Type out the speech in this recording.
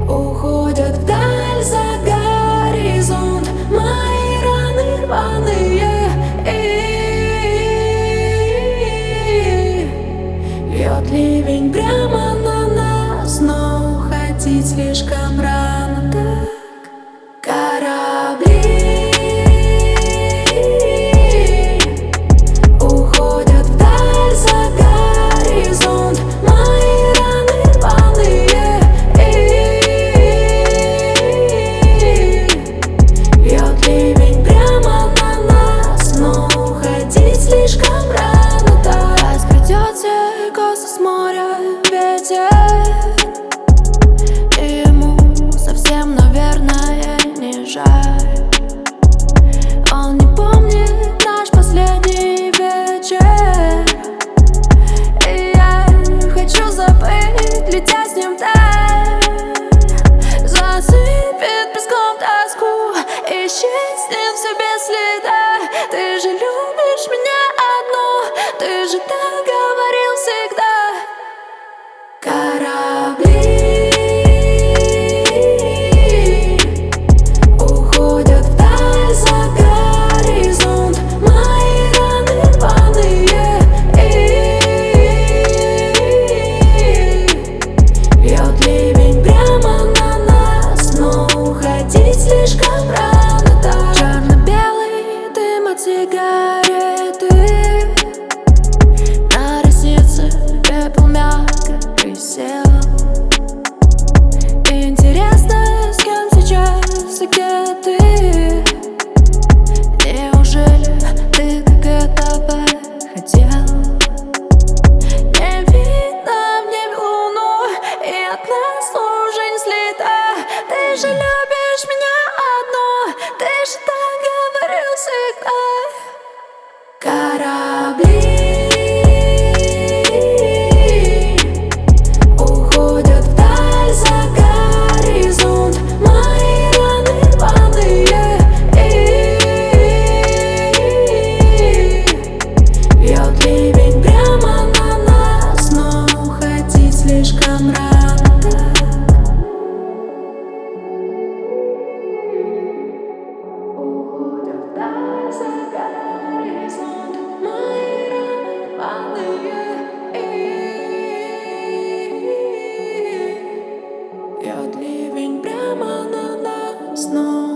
Уходят вдаль за горизонт мои раны рваные. Льет ливень прямо на нас, но уходить слишком рано. Так корабли уходят вдаль за горизонт мои раны рваные. Льет ливень прямо на нас, но уходить слишком рано. Так раскрадется косы с моря ветер, и ему совсем, наверное, не жаль. Он не помнит наш последний вечер, и я хочу забыть, летя с ним вдаль. Засыпет песком тоску, исчезнет все без следа. Ты же любишь меня одну, ты же так говорил всегда. Корабли уходят вдаль за горизонт мои раны рваные. Льет ливень прямо на нас, но уходить слишком рано. Так черно-белый дым от сигареты, на реснице пепел мягко присел. Интересно, с кем сейчас и где ты? Неужели ты так этого хотел? Не видно в небе луну, и от нас уже не слета. Ты же любишь меня одну, ты же так говорил всегда. Корабли уходят вдаль за горизонт мои раны рваные. Льет ливень прямо на нас, но уходить слишком рано. Уходят вдаль за горизонт мои раны рваные. Льет ливень прямо на нас, но